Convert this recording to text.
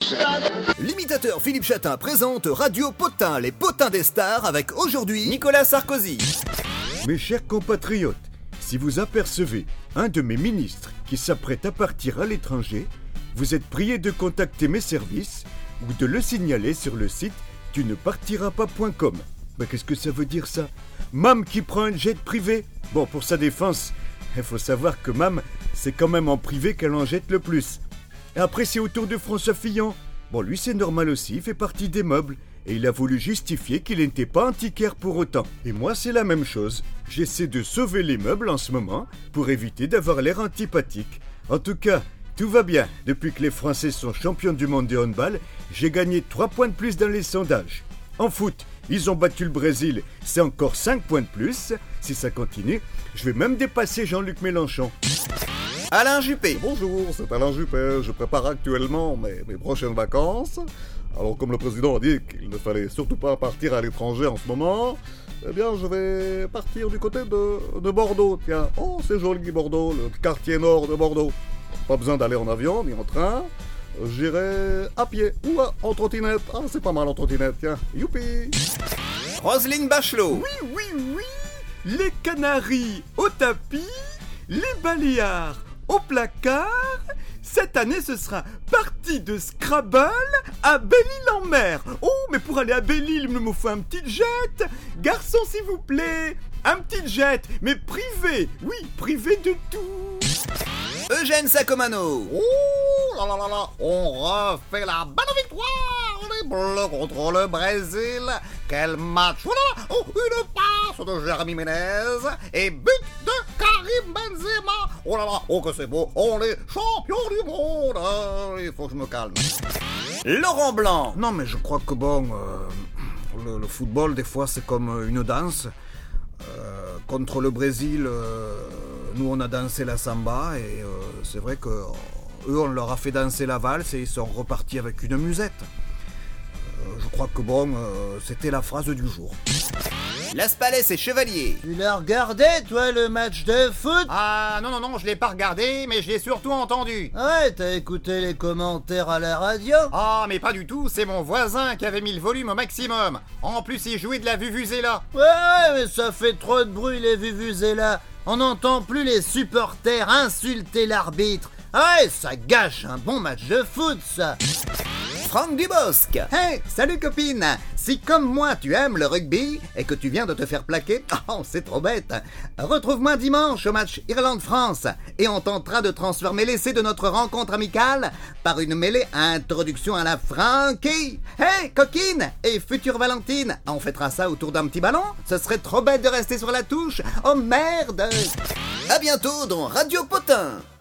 L'imitateur Philippe Chatin présente Radio Potin, les potins des stars, avec aujourd'hui Nicolas Sarkozy. Mes chers compatriotes, si vous apercevez un de mes ministres qui s'apprête à partir à l'étranger, vous êtes priés de contacter mes services ou de le signaler sur le site tunepartirapas.com. Ben, qu'est-ce que ça veut dire ça? Mam qui prend un jet privé? Bon, pour sa défense, il faut savoir que Mam, c'est quand même en privé qu'elle en jette le plus. Et après, c'est au tour de François Fillon. Bon, lui, c'est normal aussi, il fait partie des meubles. Et il a voulu justifier qu'il n'était pas antiquaire pour autant. Et moi, c'est la même chose. J'essaie de sauver les meubles en ce moment pour éviter d'avoir l'air antipathique. En tout cas, tout va bien. Depuis que les Français sont champions du monde de handball, j'ai gagné 3 points de plus dans les sondages. En foot, ils ont battu le Brésil, c'est encore 5 points de plus. Si ça continue, je vais même dépasser Jean-Luc Mélenchon. Alain Juppé. Bonjour, c'est Alain Juppé. Je prépare actuellement mes prochaines vacances. Alors, comme le président a dit qu'il ne fallait surtout pas partir à l'étranger en ce moment, eh bien, je vais partir du côté de Bordeaux. Tiens, oh, c'est joli Bordeaux, le quartier nord de Bordeaux. Pas besoin d'aller en avion ni en train. J'irai à pied ou en trottinette. Ah, c'est pas mal en trottinette, tiens. Youpi! Roselyne Bachelot. Oui, les Canaries au tapis, les Baléares au placard. Cette année, ce sera partie de Scrabble à Belle-Île-en-Mer. Oh, mais pour aller à Belle-Île, il me faut un petit jet. Garçon, s'il vous plaît, un petit jet, mais privé. Oui, privé de tout. Eugène Sacomano. Oh là là là là, on refait la bonne victoire des Bleus contre le Brésil. Quel match! Oh là là, oh, une passe de Jérémy Ménez et but de Karim Benzema. Oh là là, oh que c'est beau, on est champion du monde. Il faut que je me calme. Laurent Blanc. Non, mais je crois que bon, le football, des fois, c'est comme une danse. Contre le Brésil, nous, on a dansé la samba et c'est vrai que eux, on leur a fait danser la valse et ils sont repartis avec une musette. Je crois que bon, c'était la phrase du jour. Las Palais et Chevalier. Tu l'as regardé, toi, le match de foot? Ah non, je l'ai pas regardé, mais je l'ai surtout entendu. Ouais, t'as écouté les commentaires à la radio? Ah, mais pas du tout, c'est mon voisin qui avait mis le volume au maximum. En plus, il jouait de la vuvuzela. Ouais, mais ça fait trop de bruit, les vuvuzela. On n'entend plus les supporters insulter l'arbitre. Ouais, ça gâche un bon match de foot, ça. Franck Dubosc. Hey, salut copine! Si comme moi tu aimes le rugby et que tu viens de te faire plaquer, oh c'est trop bête! Retrouve-moi dimanche au match Irlande-France et on tentera de transformer l'essai de notre rencontre amicale par une mêlée à introduction à la Frankie! Hey coquine et future Valentine, on fêtera ça autour d'un petit ballon? Ce serait trop bête de rester sur la touche! Oh merde! À bientôt dans Radio Potin.